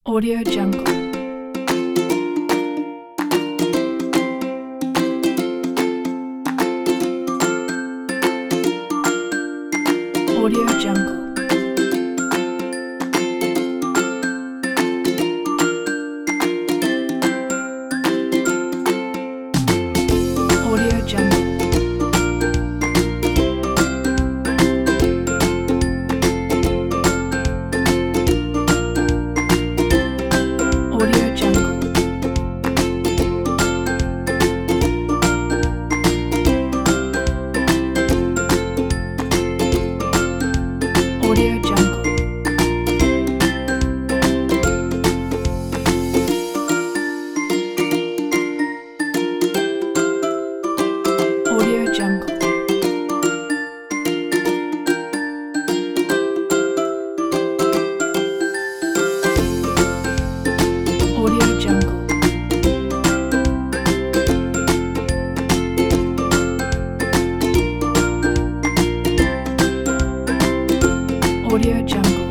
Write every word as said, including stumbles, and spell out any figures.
Audio Jungle. Audio Jungle. Audio Jungle. Audio Jungle. Audio Jungle. Audio Jungle. Audio Jungle. Audio Jungle.